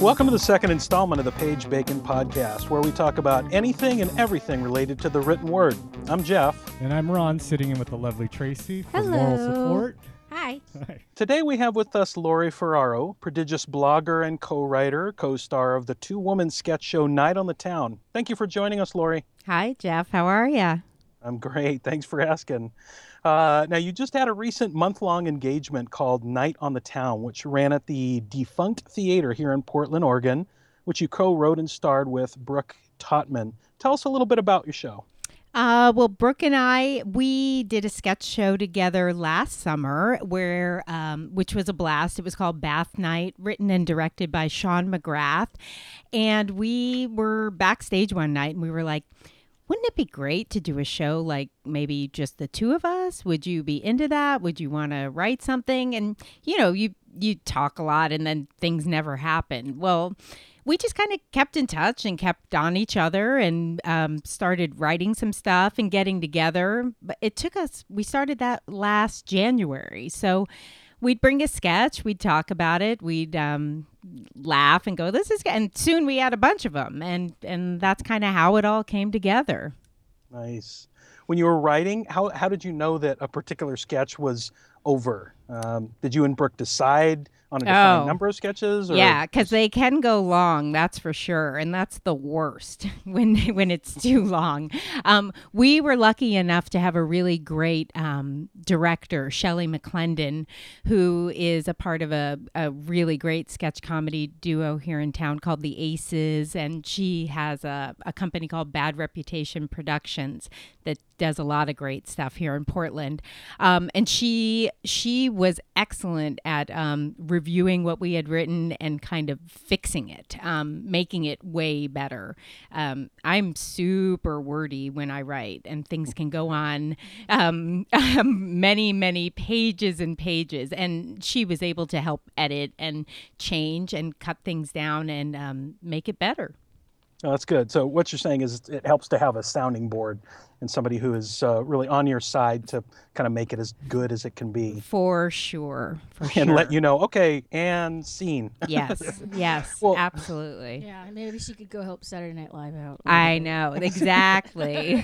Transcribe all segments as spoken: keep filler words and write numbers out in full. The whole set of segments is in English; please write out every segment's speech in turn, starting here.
Welcome to the second installment of the Page Bacon Podcast, where we talk about anything and everything related to the written word. I'm Jeff. And I'm Ron, sitting in with the lovely Tracy for Hello. moral support. Hi. Hi. Today we have with us Lori Ferraro, prodigious blogger and co-writer, co-star of the two-woman sketch show Night on the Town. Thank you for joining us, Lori. Hi, Jeff. How are you? I'm great. Thanks for asking. Uh, now, you just had a recent month-long engagement called Night on the Town, which ran at the Defunct Theater here in Portland, Oregon, which you co-wrote and starred with Brooke Totman. Tell us a little bit about your show. Uh, well, Brooke and I, we did a sketch show together last summer, where um, which was a blast. It was called Bath Night, written and directed by Sean McGrath. And we were backstage one night, and we were like, wouldn't it be great to do a show like maybe just the two of us? Would you be into that? Would you want to write something? And, you know, you you talk a lot and then things never happen. Well, we just kind of kept in touch and kept on each other and um, started writing some stuff and getting together. But it took us, we started that last January. So we'd bring a sketch, we'd talk about it, we'd um, laugh and go, this is, and soon we had a bunch of them. And, and that's kind of how it all came together. Nice. When you were writing, how, how did you know that a particular sketch was over? Um, did you and Brooke decide on a defined Oh. number of sketches? Or Yeah, because they can go long, that's for sure. And that's the worst when when it's too long. Um, we were lucky enough to have a really great um, director, Shelley McClendon, who is a part of a, a really great sketch comedy duo here in town called The Aces. And she has a, a company called Bad Reputation Productions that does a lot of great stuff here in Portland. Um, and she she was excellent at um, reviewing what we had written and kind of fixing it, um, making it way better. Um, I'm super wordy when I write, and things can go on um, many, many pages and pages. And she was able to help edit and change and cut things down and um, make it better. Oh, that's good. So what you're saying is it helps to have a sounding board and somebody who is uh, really on your side to kind of make it as good as it can be. For sure. For And sure. let you know, okay, and scene. Yes, yes, Well- absolutely. Yeah, maybe she could go help Saturday Night Live out. I know, exactly.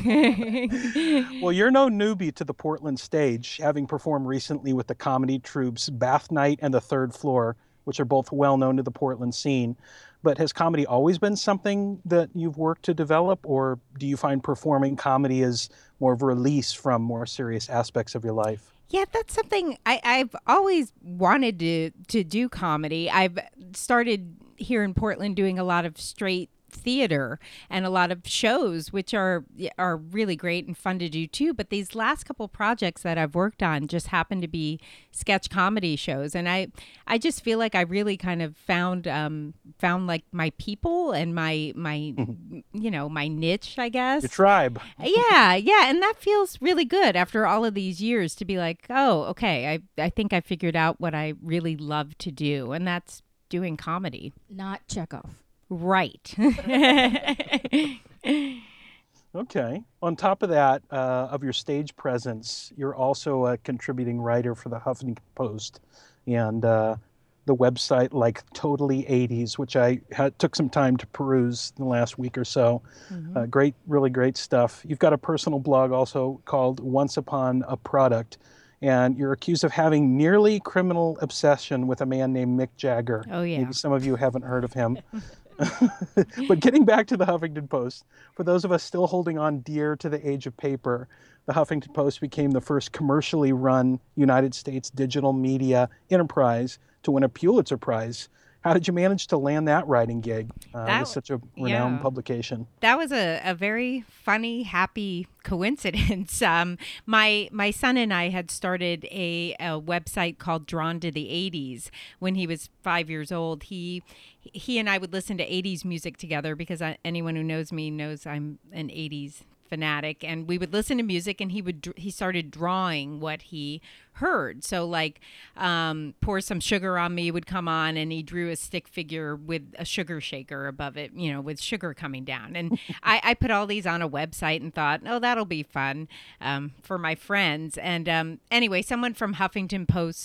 Well, you're no newbie to the Portland stage, having performed recently with the comedy troupes Bath Night and The Third Floor, which are both well known to the Portland scene. But has comedy always been something that you've worked to develop, or do you find performing comedy as more of a release from more serious aspects of your life? Yeah, that's something I, I've always wanted to, to do comedy. I've started here in Portland doing a lot of straight theater and a lot of shows, which are are really great and fun to do too. But these last couple projects that I've worked on just happen to be sketch comedy shows, and I I just feel like I really kind of found um found like my people and my my you know my niche, I guess. Your tribe. Yeah, yeah, and that feels really good after all of these years to be like, oh, okay, I I think I figured out what I really love to do, and that's doing comedy. Not Chekhov. Right. Okay. On top of that, uh, of your stage presence, you're also a contributing writer for the Huffington Post and uh, the website like Totally eighties, which I had, took some time to peruse in the last week or so. Mhm. Uh, great, really great stuff. You've got a personal blog also called Once Upon a Product, and you're accused of having nearly criminal obsession with a man named Mick Jagger. Oh, yeah. Maybe some of you haven't heard of him. But getting back to the Huffington Post, for those of us still holding on dear to the age of paper, the Huffington Post became the first commercially run United States digital media enterprise to win a Pulitzer Prize. How did you manage to land that writing gig uh, That- with such a renowned yeah. publication? That was a, a very funny, happy coincidence. Um, my my son and I had started a, a website called Drawn to the eighties when he was five years old. He he and I would listen to eighties music together because I, anyone who knows me knows I'm an eighties fanatic, and we would listen to music, and he would dr- he started drawing what he heard. So like um Pour Some Sugar on Me would come on, and he drew a stick figure with a sugar shaker above it, you know, with sugar coming down. And I, I put all these on a website and thought, oh, that'll be fun um for my friends. And um anyway, someone from Huffington Post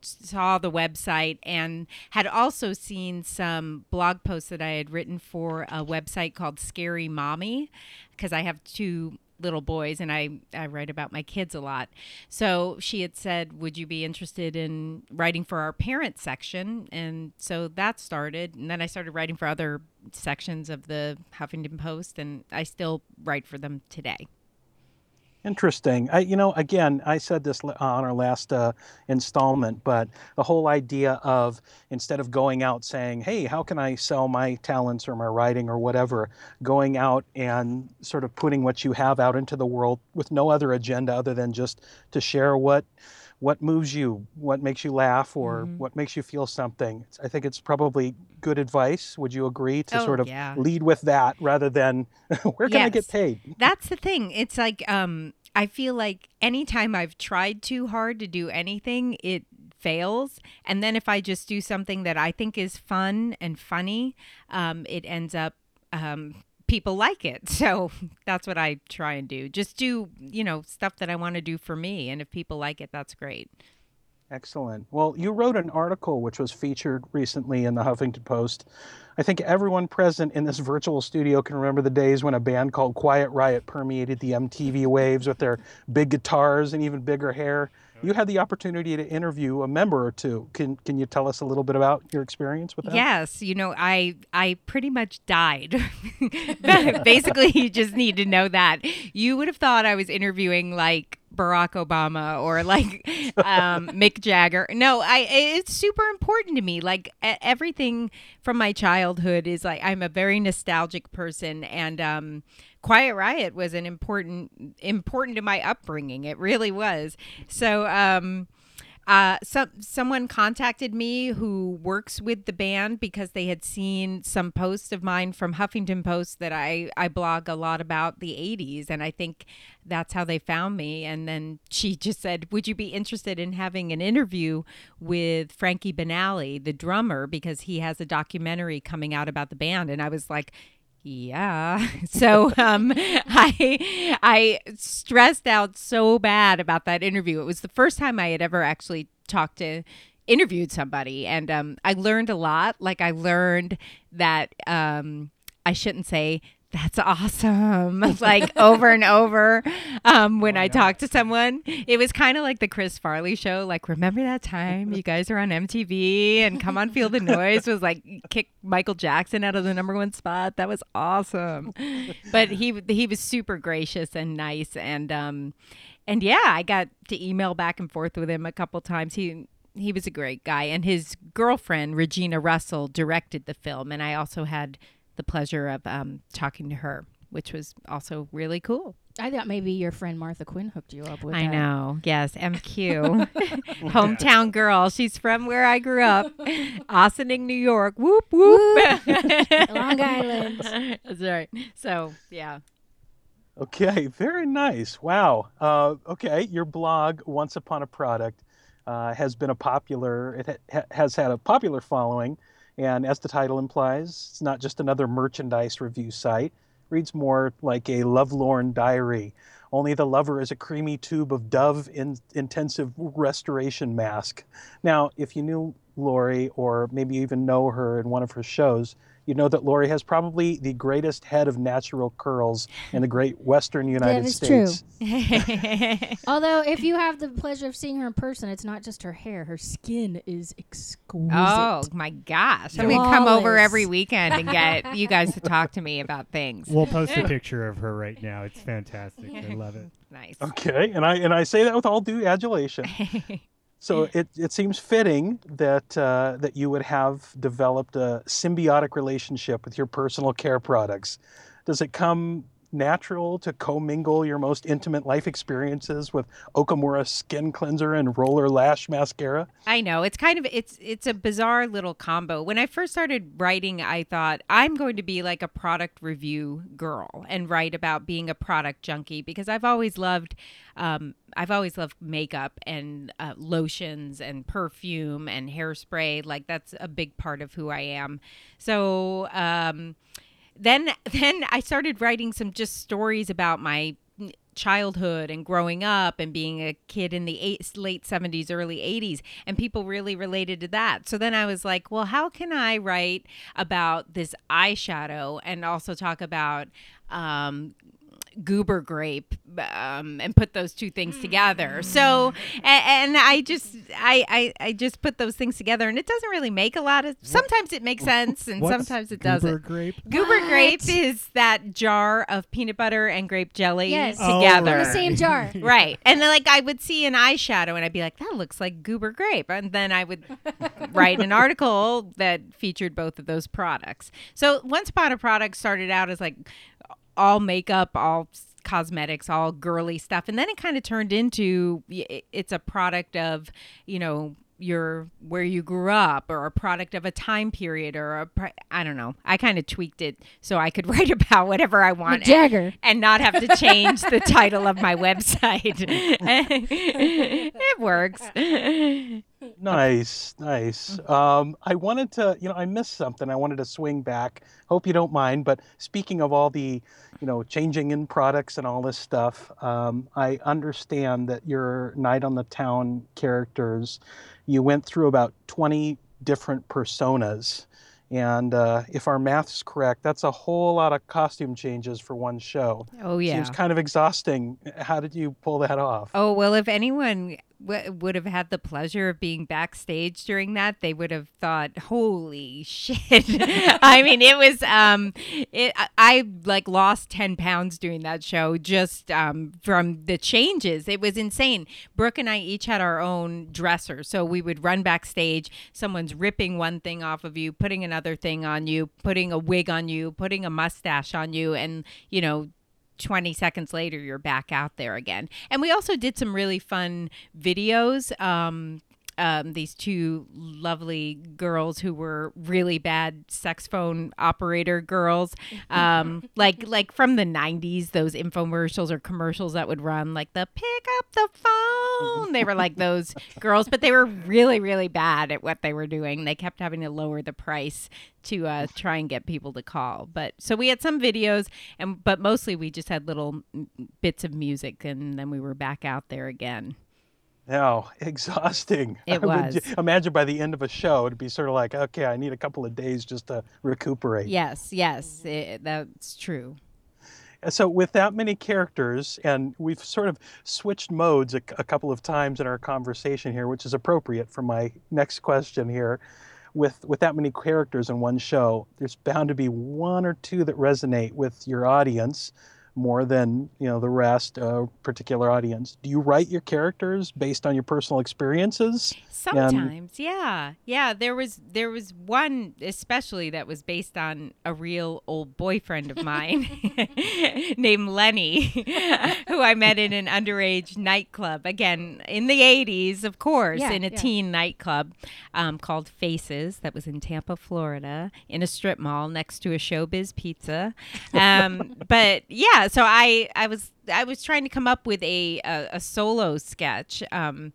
saw the website and had also seen some blog posts that I had written for a website called Scary Mommy, because I have two little boys and I, I write about my kids a lot. So she had said, would you be interested in writing for our parent section? And so that started. And then I started writing for other sections of the Huffington Post, and I still write for them today. Interesting. I, you know, again, I said this on our last uh, installment, but the whole idea of instead of going out saying, hey, how can I sell my talents or my writing or whatever, going out and sort of putting what you have out into the world with no other agenda other than just to share what what moves you, what makes you laugh, or Mhm. what makes you feel something. I think it's probably good advice. Would you agree to Oh, sort of yeah. lead with that rather than where can I get Yes. paid? That's the thing. It's like um, I feel like anytime I've tried too hard to do anything, it fails. And then if I just do something that I think is fun and funny, um, it ends up um, people like it. So that's what I try and do. Just do, you know, stuff that I want to do for me. And if people like it, that's great. Excellent. Well, you wrote an article which was featured recently in the Huffington Post. I think everyone present in this virtual studio can remember the days when a band called Quiet Riot permeated the M T V waves with their big guitars and even bigger hair. You had the opportunity to interview a member or two. Can can you tell us a little bit about your experience with that? Yes, you know, I I pretty much died. Basically, you just need to know that. You would have thought I was interviewing like Barack Obama or like um, Mick Jagger. No, I it's super important to me. Like e- everything from my childhood is like I'm a very nostalgic person, and um, Quiet Riot was an important important to my upbringing. It really was. So. Um, Uh, some someone contacted me who works with the band because they had seen some posts of mine from Huffington Post that I, I blog a lot about the eighties, and I think that's how they found me. And then she just said, would you be interested in having an interview with Frankie Banali, the drummer, because he has a documentary coming out about the band? And I was like, yeah. So um, I I stressed out so bad about that interview. It was the first time I had ever actually talked to, interviewed somebody. And um, I learned a lot. Like I learned that um, I shouldn't say, that's awesome, like over and over um, when I talked to someone. It was kind of like the Chris Farley show. Like, remember that time you guys were on M T V and Come On Feel the Noise was like kick Michael Jackson out of the number one spot. That was awesome. But he he was super gracious and nice. And, um, and yeah, I got to email back and forth with him a couple times. He he was a great guy. And his girlfriend, Regina Russell, directed the film. And I also had the pleasure of um, talking to her, which was also really cool. I thought maybe your friend Martha Quinn hooked you up with I that. know. Yes, M Q. Hometown girl. She's from where I grew up. Ossining, New York. Whoop, whoop. Long Island. That's right. So, yeah. Okay, very nice. Wow. Uh, okay, your blog, Once Upon a Product, uh, has been a popular, it ha- has had a popular following. And as the title implies, it's not just another merchandise review site. It reads more like a lovelorn diary. Only the lover is a creamy tube of Dove in intensive restoration mask. Now, if you knew Lori, or maybe even know her in one of her shows, you know that Lori has probably the greatest head of natural curls in the great Western United That is States. true. Although, if you have the pleasure of seeing her in person, it's not just her hair. Her skin is exquisite. Oh, my gosh. I'm going to come over Flawless. every weekend and get you guys to talk to me about things. We'll post a picture of her right now. It's fantastic. I love it. Nice. Okay, and I and I say that with all due adulation. So it, it seems fitting that uh, that you would have developed a symbiotic relationship with your personal care products. Does it come natural to commingle your most intimate life experiences with Okamura skin cleanser and roller lash mascara? I know. It's kind of it's it's a bizarre little combo. When I first started writing, I thought I'm going to be like a product review girl and write about being a product junkie, because I've always loved um, I've always loved makeup and uh, lotions and perfume and hairspray. Like that's a big part of who I am. So um, then then I started writing some just stories about my childhood and growing up and being a kid in the eight, late seventies, early eighties, and people really related to that. So then I was like, well, how can I write about this eyeshadow and also talk about um, goober grape um, and put those two things together. So and, and I just I, I I just put those things together, and it doesn't really make a lot of. Sometimes it makes sense, and What's sometimes it goober doesn't. grape? Goober What? grape is that jar of peanut butter and grape jelly Yes. Oh, together. In the same jar. Right. And then, like, I would see an eyeshadow and I'd be like, that looks like goober grape. And then I would write an article that featured both of those products. So Once Upon a Product started out as like all makeup, all cosmetics, all girly stuff. And then it kind of turned into y- it's a product of, you know, your where you grew up, or a product of a time period, or a pri- I don't know. I kind of tweaked it so I could write about whatever I want Mick Jagger. and, and not have to change the title of my website. It works. Nice, nice. Um, I wanted to, you know, I missed something. I wanted to swing back. Hope you don't mind. But speaking of all the, you know, changing in products and all this stuff, um, I understand that your Night on the Town characters, you went through about twenty different personas. And uh, if our math's correct, that's a whole lot of costume changes for one show. Oh, yeah. Seems kind of exhausting. How did you pull that off? Oh, well, if anyone w- would have had the pleasure of being backstage during that, they would have thought, holy shit. I mean, it was, um, it, I, I like lost ten pounds doing that show just um, from the changes. It was insane. Brooke and I each had our own dresser. So we would run backstage. Someone's ripping one thing off of you, putting another thing on you, putting a wig on you, putting a mustache on you, and, you know, twenty seconds later, you're back out there again. And we also did some really fun videos. Um, um, these two lovely girls who were really bad sex phone operator girls, um, like like from the nineties, those infomercials or commercials that would run, like the pick up the phone. They were like those girls, but they were really, really bad at what they were doing. They kept having to lower the price to uh, try and get people to call. But so we had some videos, and but mostly we just had little m- bits of music, and then we were back out there again. No, exhausting. It I would was. j- imagine by the end of a show, it'd be sort of like, okay, I need a couple of days just to recuperate. Yes, yes, it, that's true. So with that many characters, and we've sort of switched modes a, a couple of times in our conversation here, which is appropriate for my next question here. With with that many characters in one show, there's bound to be one or two that resonate with your audience more than, you know, the rest, uh, particular audience. Do you write your characters based on your personal experiences? Sometimes, yeah, yeah. There was there was one especially that was based on a real old boyfriend of mine named Lenny, who I met in an underage nightclub. Again, in the eighties, of course, Yeah, in a yeah. teen nightclub um, called Faces that was in Tampa, Florida, in a strip mall next to a Showbiz Pizza. Um, but yeah, so I I was I was trying to come up with a a, a solo sketch. Um,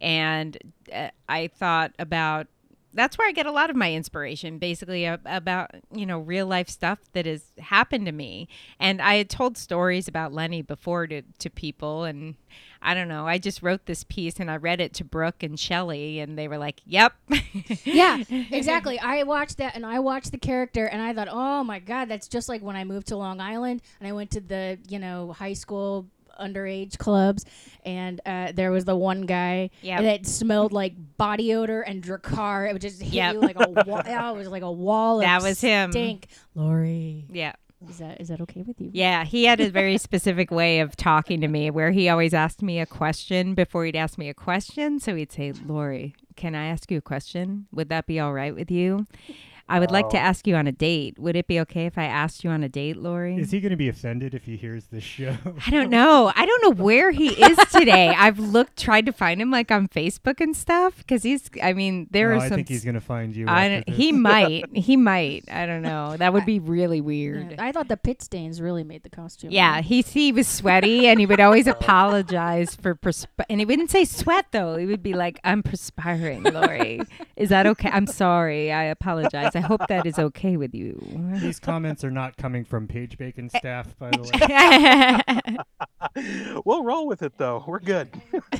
And uh, I thought about, that's where I get a lot of my inspiration, basically uh, about, you know, real life stuff that has happened to me. And I had told stories about Lenny before to, to people. And I don't know, I just wrote this piece and I read it to Brooke and Shelley, and they were like, yep. Yeah, exactly. I watched that, and I watched the character, and I thought, oh my God, that's just like when I moved to Long Island and I went to the, you know, high school underage clubs, and uh, there was the one guy Yep. that smelled like body odor and Dracar. It would just hit Yep. you like a wall. Oh, it was like a wall of That was him. stink. Lori, Yeah. is that is that okay with you? Yeah, he had a very specific way of talking to me where he always asked me a question before he'd ask me a question. So he'd say, Lori, can I ask you a question? Would that be all right with you? I would like to Oh. ask you on a date. Would it be okay if I asked you on a date, Lori? Is he going to be offended if he hears this show? I don't know. I don't know where he is today. I've looked, tried to find him like on Facebook and stuff because he's, I mean, there Oh, are I some. think he's going to find you. I after don't, this. he might. He might. I don't know. That would be really weird. Yeah, I thought the pit stains really made the costume. Yeah, he he was sweaty, and he would always apologize for persp- and he wouldn't say sweat though. He would be like, "I'm perspiring, Lori," Is that okay? I'm sorry. I apologize. I hope that is okay with you. These comments are not coming from Paige Bacon staff, by the way. We'll roll with it, though. We're good.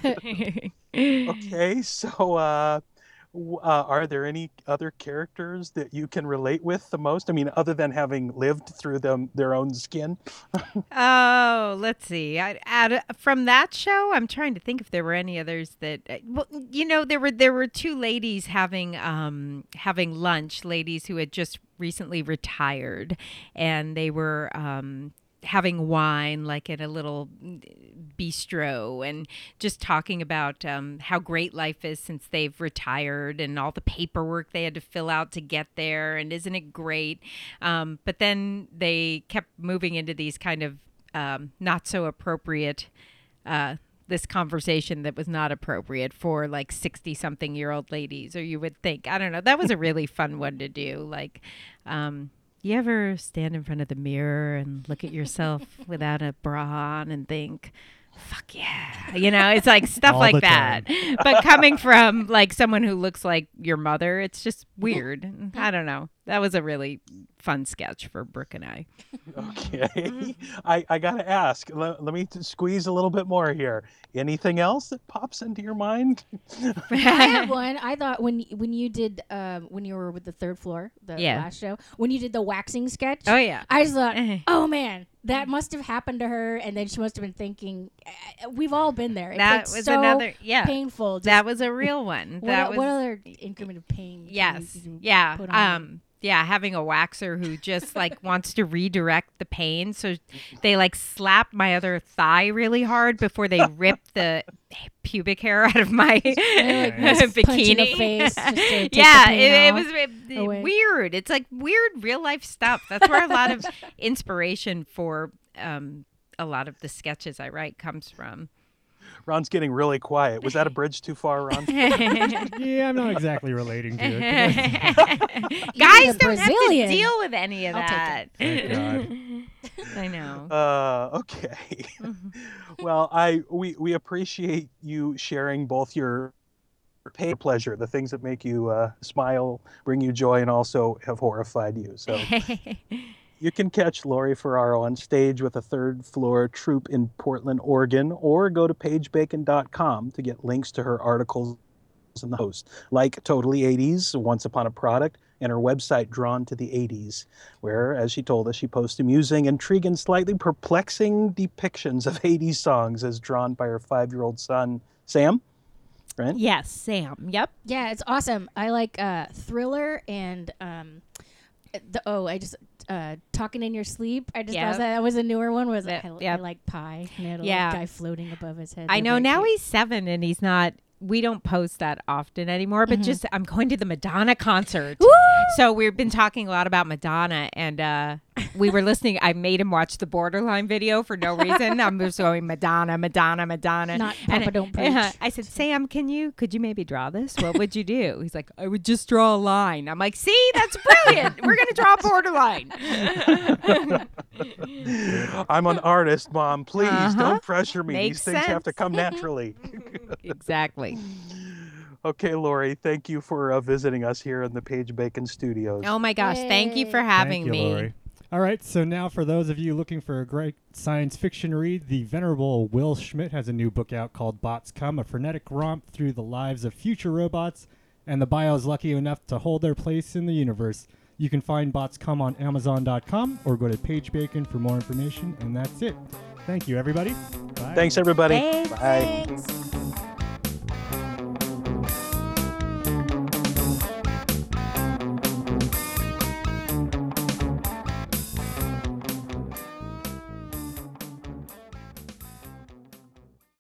Okay, so uh, w- uh, are there any other characters that you can relate with the most? I mean, other than having lived through them their own skin. Oh, let's see. I, add, from that show, I'm trying to think if there were any others that. uh, Well, you know, there were there were two ladies having um having lunch. Ladies who had just recently retired, and they were um having wine like at a little mm, bistro and just talking about um, how great life is since they've retired and all the paperwork they had to fill out to get there, and isn't it great. Um, but then they kept moving into these kind of um, not so appropriate uh, this conversation that was not appropriate for like sixty something year old ladies, or you would think. I don't know, that was a really fun one to do. Like um you ever stand in front of the mirror and look at yourself without a bra on and think, fuck yeah. You know, it's like stuff All like the that. But coming from like someone who looks like your mother, it's just weird. I don't know. That was a really fun sketch for Brooke and I. Okay. I, I got to ask, let, let me t- squeeze a little bit more here. Anything else that pops into your mind? I have one. I thought when when you did um, when you were with the third floor, the Yeah. last show, when you did the waxing sketch. Oh, yeah. I just thought, oh man, that must have happened to her, and then she must have been thinking, uh, we've all been there. It's That like was so another, yeah. painful. Just, That was a real one. what, That o- was, what other increment of pain? can you- yes, can you yeah. put on? Um, yeah, having a waxer who just like wants to redirect the pain, so they like slap my other thigh really hard before they rip the pubic hair out of my They're, like, Nice. just punch in the bikini. face just to take the Yeah, pain it, it off. was it- it- away. weird. It's like weird real life stuff. That's where a lot of inspiration for um, a lot of the sketches I write comes from. Ron's getting really quiet. Was that a bridge too far, Ron? Yeah, I'm not exactly relating to it. Guys a don't have to Brazilian. deal with any of I'll take that. Thank God. I know. Uh, okay. Well, I we, we appreciate you sharing both your pain and pleasure, the things that make you uh, smile, bring you joy, and also have horrified you. So you can catch Lori Ferraro on stage with a third floor troupe in Portland, Oregon, or go to paige bacon dot com to get links to her articles and the host, like Totally eighties, Once Upon a Product, and her website Drawn to the eighties, where, as she told us, she posts amusing, intriguing, slightly perplexing depictions of eighties songs as drawn by her five-year-old son, Sam. Right? Yes, Sam. Yep. Yeah, it's awesome. I like uh, Thriller and um, the oh, I just uh, Talking in Your Sleep. I just Yep. thought that was a newer one. Was Yep, I, I yep. like Pie. And it had a Yeah. little guy floating above his head. I They're know very now cute. he's seven and he's not. We don't post that often anymore, but Mhm. just I'm going to the Madonna concert. Woo! So we've been talking a lot about Madonna, and uh, we were listening. I made him watch the Borderline video for no reason. I'm just going Madonna, Madonna, Madonna. Not And Papa I- Don't Preach. uh, I said, Sam, can you, could you maybe draw this? What would you do? He's like, I would just draw a line. I'm like, see, that's brilliant. We're going to draw a borderline. I'm an artist, Mom. Please Uh-huh. don't pressure me. Makes These things have to sense. come naturally. Exactly. Okay, Lori, thank you for uh, visiting us here in the Paige Bacon Studios. Oh my gosh. Thank you for Yay. having Thank you, me. Lori. All right, so now for those of you looking for a great science fiction read, the venerable Will Schmidt has a new book out called Bots Come, a frenetic romp through the lives of future robots, and the bio is lucky enough to hold their place in the universe. You can find Bots Come on amazon dot com or go to Paige Bacon for more information, and that's it. Thank you, everybody. Bye. Thanks, everybody. Thanks. Bye. Thanks.